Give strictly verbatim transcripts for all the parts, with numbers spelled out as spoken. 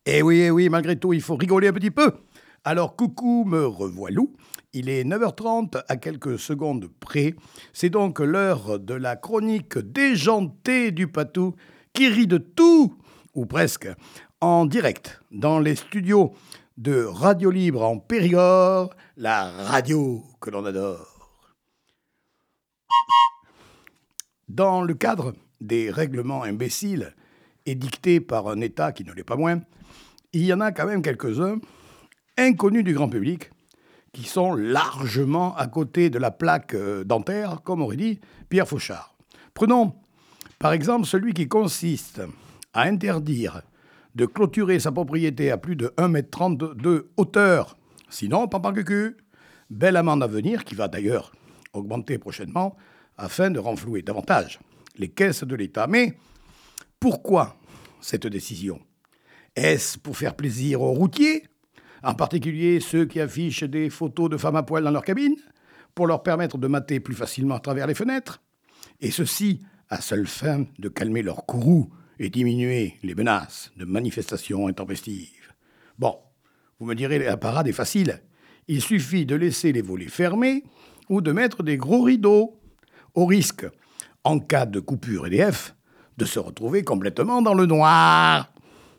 Eh oui, eh oui, malgré tout, il faut rigoler un petit peu. Alors, coucou, me revoilou. Il est neuf heures trente à quelques secondes près. C'est donc l'heure de la chronique déjantée du Patou qui rit de tout, ou presque, en direct, dans les studios de Radio Libre en Périgord, la radio que l'on adore. Dans le cadre des règlements imbéciles édictés par un État qui ne l'est pas moins, il y en a quand même quelques-uns, inconnus du grand public, qui sont largement à côté de la plaque dentaire, comme aurait dit Pierre Fauchard. Prenons par exemple celui qui consiste à interdire de clôturer sa propriété à plus de un mètre trente de hauteur. Sinon, pampan cucu, belle amende à venir, qui va d'ailleurs augmenter prochainement, afin de renflouer davantage les caisses de l'État. Mais pourquoi cette décision ? Est-ce pour faire plaisir aux routiers, en particulier ceux qui affichent des photos de femmes à poil dans leur cabine, pour leur permettre de mater plus facilement à travers les fenêtres, et ceci à seule fin de calmer leur courroux et diminuer les menaces de manifestations intempestives. Bon, vous me direz, la parade est facile. Il suffit de laisser les volets fermés ou de mettre des gros rideaux, au risque, en cas de coupure E D F, de se retrouver complètement dans le noir.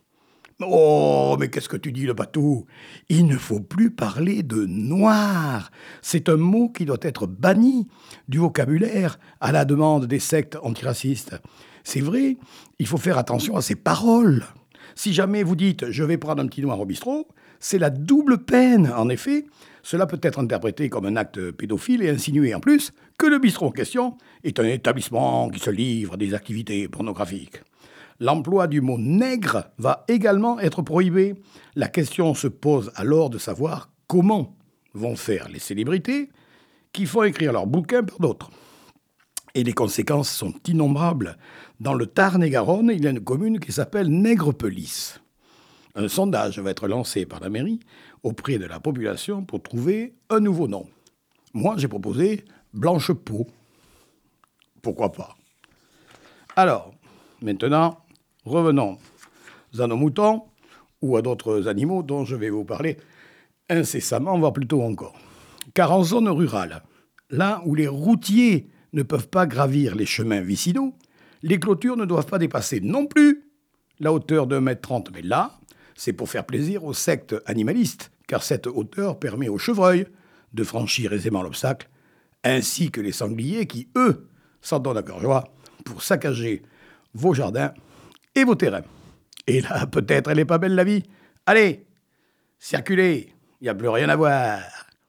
Oh, mais qu'est-ce que tu dis, le Patou ? Il ne faut plus parler de noir. C'est un mot qui doit être banni du vocabulaire à la demande des sectes antiracistes. C'est vrai, il faut faire attention à ses paroles. Si jamais vous dites « je vais prendre un petit noir au bistrot », c'est la double peine. En effet, cela peut être interprété comme un acte pédophile et insinuer en plus que le bistrot en question est un établissement qui se livre à des activités pornographiques. L'emploi du mot « nègre » va également être prohibé. La question se pose alors de savoir comment vont faire les célébrités qui font écrire leurs bouquins par d'autres. Et les conséquences sont innombrables. Dans le Tarn-et-Garonne, il y a une commune qui s'appelle Nègrepelisse. Un sondage va être lancé par la mairie auprès de la population pour trouver un nouveau nom. Moi, j'ai proposé Blanche-Peau. Pourquoi pas ? Alors, maintenant, revenons à nos moutons ou à d'autres animaux dont je vais vous parler incessamment, voire plutôt encore. Car en zone rurale, là où les routiers ne peuvent pas gravir les chemins vicinaux, les clôtures ne doivent pas dépasser non plus la hauteur d'un mètre trente. Mais là, c'est pour faire plaisir aux sectes animalistes, car cette hauteur permet aux chevreuils de franchir aisément l'obstacle, ainsi que les sangliers qui, eux, s'en donnent à cœur joie pour saccager vos jardins et vos terrains. Et là, peut-être, elle n'est pas belle la vie. Allez, circulez, il n'y a plus rien à voir.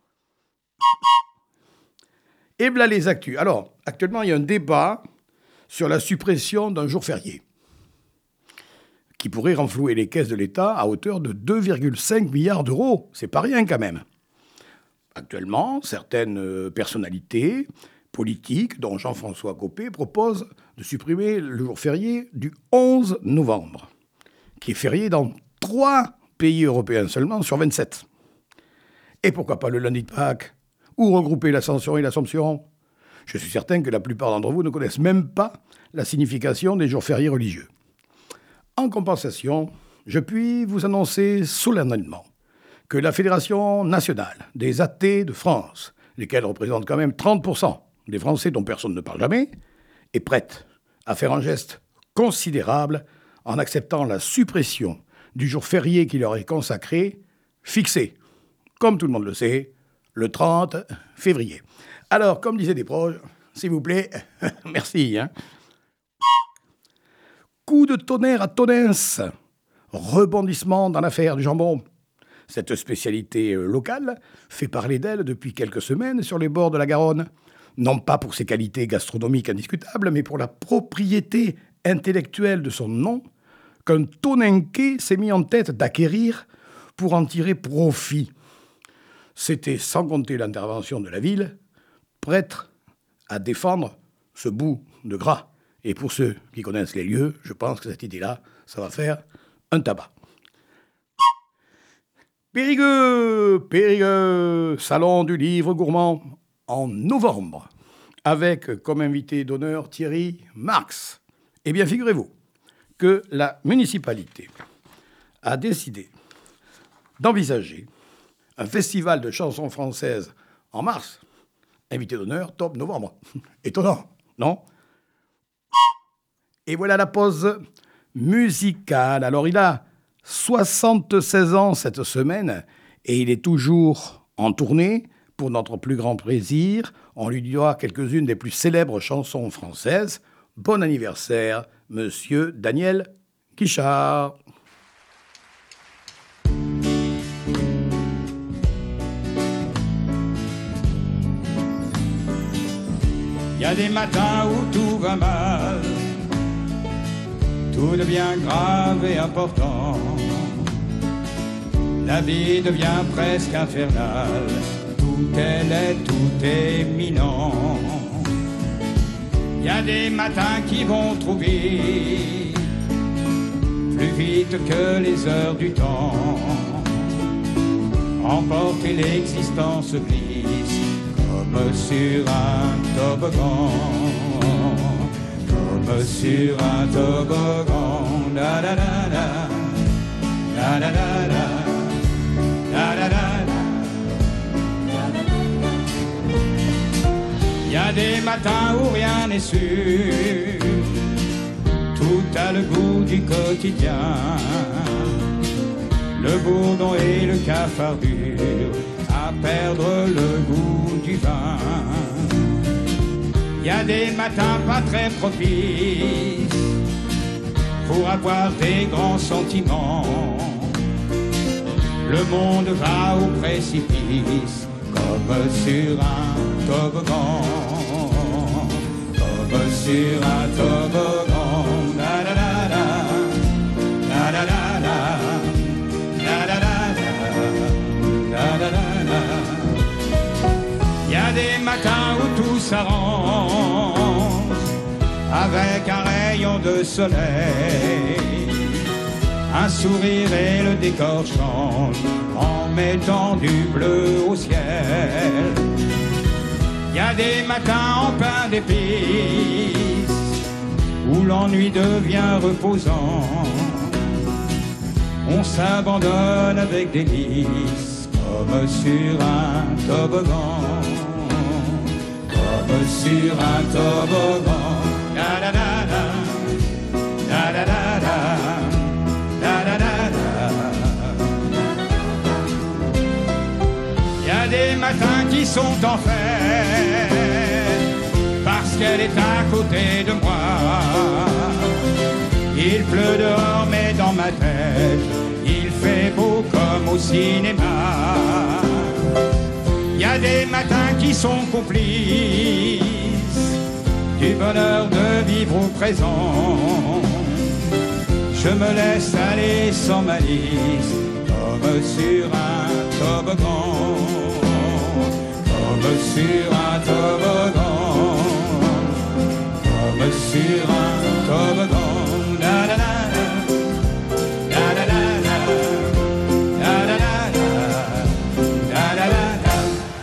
Et voilà les actus. Alors, actuellement, il y a un débat sur la suppression d'un jour férié qui pourrait renflouer les caisses de l'État à hauteur de deux virgule cinq milliards d'euros. C'est pas rien quand même. Actuellement, certaines personnalités politiques, dont Jean-François Copé, proposent de supprimer le jour férié du onze novembre, qui est férié dans trois pays européens seulement sur vingt-sept. Et pourquoi pas le lundi de Pâques ? Ou regrouper l'Ascension et l'Assomption ? Je suis certain que la plupart d'entre vous ne connaissent même pas la signification des jours fériés religieux. En compensation, je puis vous annoncer solennellement que la Fédération nationale des athées de France, lesquels représentent quand même trente pour cent des Français dont personne ne parle jamais, est prête à faire un geste considérable en acceptant la suppression du jour férié qui leur est consacré, fixé, comme tout le monde le sait, le trente février. Alors, comme disaient des proches, s'il vous plaît, merci. Hein. Coup de tonnerre à Tonnes, rebondissement dans l'affaire du jambon. Cette spécialité locale fait parler d'elle depuis quelques semaines sur les bords de la Garonne. Non pas pour ses qualités gastronomiques indiscutables, mais pour la propriété intellectuelle de son nom, qu'un Tonenquais s'est mis en tête d'acquérir pour en tirer profit. C'était sans compter l'intervention de la ville, prête à défendre ce bout de gras. Et pour ceux qui connaissent les lieux, je pense que cette idée-là, ça va faire un tabac. Périgueux, Périgueux, salon du livre gourmand, en novembre, avec comme invité d'honneur Thierry Marx. Eh bien, figurez-vous que la municipalité a décidé d'envisager un festival de chansons françaises en mars. Invité d'honneur, top novembre. Étonnant, non? Et voilà la pause musicale. Alors, il a soixante-seize ans cette semaine et il est toujours en tournée. Pour notre plus grand plaisir, on lui doit quelques-unes des plus célèbres chansons françaises. Bon anniversaire, monsieur Daniel Guichard. Il y a des matins où tout va mal, tout devient grave et important. La vie devient presque infernale, tout est laid, tout est minant. Il y a des matins qui vont trop vite, plus vite que les heures du temps. Emporter l'existence glisse comme sur un toboggan, comme sur un toboggan. Da da da da, da da da da, da da da da. Il y a des matins où rien n'est sûr, tout a le goût du quotidien. Le bourdon et le cafardure à perdre le goût du vin. Il y a des matins pas très propices pour avoir des grands sentiments. Le monde va au précipice comme sur un toboggan, comme sur un toboggan. Da da da da, da da da da, da da da da, da da da da. Il y a des matins où tout s'arrange avec un rayon de soleil, un sourire et le décor change en mettant du bleu au ciel. Il y a des matins en pain d'épices où l'ennui devient reposant. On s'abandonne avec délice comme sur un toboggan, comme sur un toboggan. Da da da da, da da da da, da da da da. Il y a des matins qui sont en fête parce qu'elle est à côté de moi. Il pleut dehors mais dans ma tête il fait beau comme au cinéma. Il y a des matins qui sont complices du bonheur de vivre au présent. Je me laisse aller sans malice comme sur un toboggan, comme sur un toboggan, comme sur un toboggan. Da da da da, da da da da, da da da da, da da da da.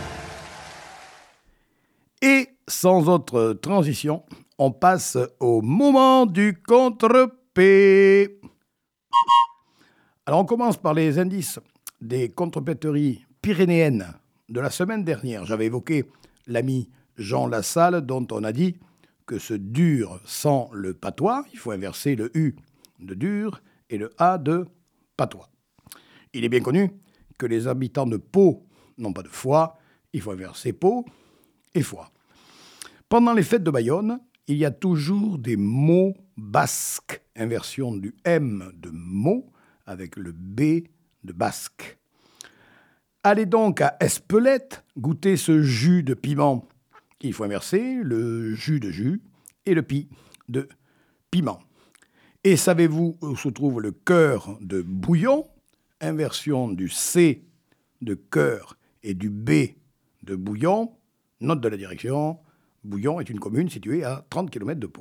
Et sans autre transition, on passe au moment du contre-P. Alors on commence par les indices des contrepéteries pyrénéennes de la semaine dernière. J'avais évoqué l'ami Jean Lassalle dont on a dit que ce dur sans le patois, il faut inverser le U de dur et le A de patois. Il est bien connu que les habitants de Pau n'ont pas de foi, il faut inverser Pau et foi. Pendant les fêtes de Bayonne, il y a toujours des mots basques, inversion du M de mot avec le B de basque. Allez donc à Espelette goûter ce jus de piment. Il faut inverser le jus de jus et le pi de piment. Et savez-vous où se trouve le cœur de bouillon? Inversion du C de cœur et du B de bouillon. Note de la direction, Bouillon est une commune située à trente kilomètres de Pau.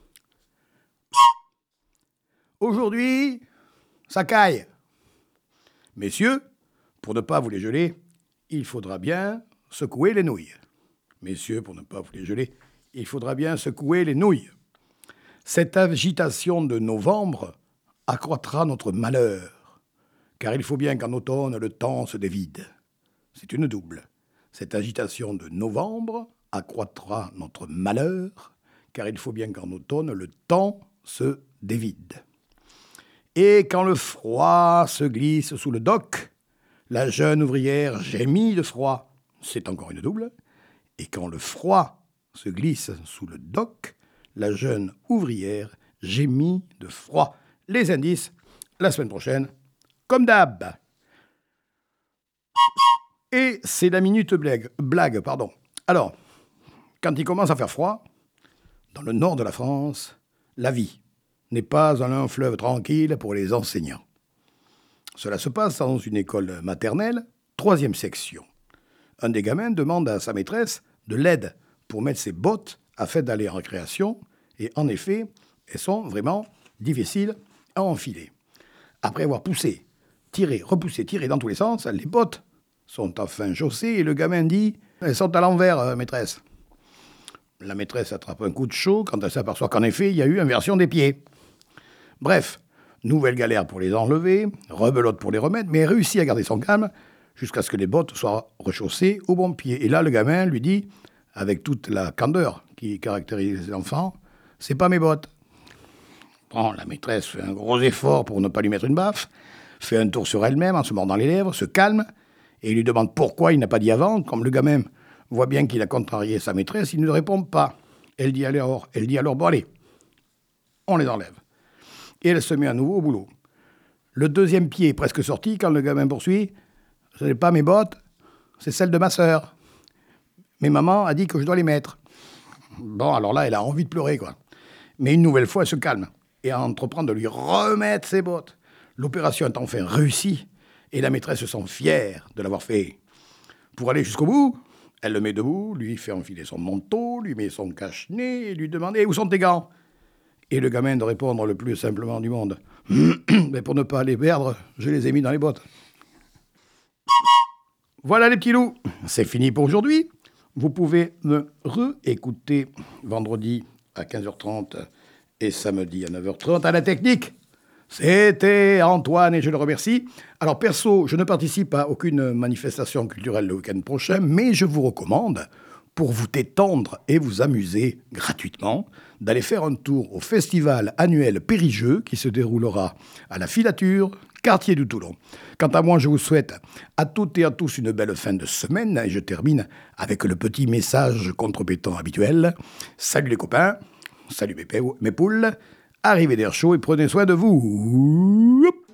Aujourd'hui, ça caille. Messieurs, pour ne pas vous les geler, il faudra bien secouer les nouilles. Messieurs, pour ne pas vous les geler, il faudra bien secouer les nouilles. Cette agitation de novembre accroîtra notre malheur. car il faut bien qu'en automne, le temps se dévide. C'est une double. Cette agitation de novembre accroîtra notre malheur, car il faut bien qu'en automne, le temps se dévide. Et quand le froid se glisse sous le doc, la jeune ouvrière gémit de froid. C'est encore une double. Et quand le froid se glisse sous le doc, la jeune ouvrière gémit de froid. Les indices, la semaine prochaine, comme d'hab. Et c'est la minute blague, blague, pardon. Alors, quand il commence à faire froid, dans le nord de la France, la vie n'est pas un long fleuve tranquille pour les enseignants. Cela se passe dans une école maternelle, troisième section. Un des gamins demande à sa maîtresse de l'aide pour mettre ses bottes afin d'aller en récréation, et en effet, elles sont vraiment difficiles à enfiler. Après avoir poussé, tiré, repoussé, tiré dans tous les sens, les bottes sont enfin chaussées et le gamin dit « Elles sont à l'envers, euh, maîtresse ». La maîtresse attrape un coup de chaud quand elle s'aperçoit qu'en effet, il y a eu inversion des pieds. Bref, nouvelle galère pour les enlever, rebelote pour les remettre, mais elle réussit à garder son calme jusqu'à ce que les bottes soient rechaussées au bon pied. Et là, le gamin lui dit, avec toute la candeur qui caractérise les enfants, « C'est pas mes bottes ». Bon, la maîtresse fait un gros effort pour ne pas lui mettre une baffe, fait un tour sur elle-même en se mordant les lèvres, se calme, et lui demande pourquoi il n'a pas dit avant. Comme le gamin voit bien qu'il a contrarié sa maîtresse, il ne répond pas. Elle dit alors, elle dit alors, bon allez, on les enlève. Et elle se met à nouveau au boulot. Le deuxième pied est presque sorti quand le gamin poursuit. Ce n'est pas mes bottes, c'est celles de ma sœur. Mais maman a dit que je dois les mettre. Bon, alors là, elle a envie de pleurer, quoi. Mais une nouvelle fois, elle se calme et entreprend de lui remettre ses bottes. L'opération est enfin réussie et la maîtresse se sent fière de l'avoir fait. Pour aller jusqu'au bout, elle le met debout, lui fait enfiler son manteau, lui met son cache-nez et lui demande « Où sont tes gants ?» Et le gamin de répondre le plus simplement du monde « Mais pour ne pas les perdre, je les ai mis dans les bottes. » Voilà les petits loups, c'est fini pour aujourd'hui. Vous pouvez me réécouter vendredi à quinze heures trente et samedi à neuf heures trente à la technique. C'était Antoine et je le remercie. Alors perso, je ne participe à aucune manifestation culturelle le week-end prochain, mais je vous recommande, pour vous détendre et vous amuser gratuitement, d'aller faire un tour au festival annuel Périgeux qui se déroulera à la Filature, quartier du Toulon. Quant à moi, je vous souhaite à toutes et à tous une belle fin de semaine et je termine avec le petit message contrepétant habituel. Salut les copains, salut mes, mes poules, arrivez d'air chaud et prenez soin de vous.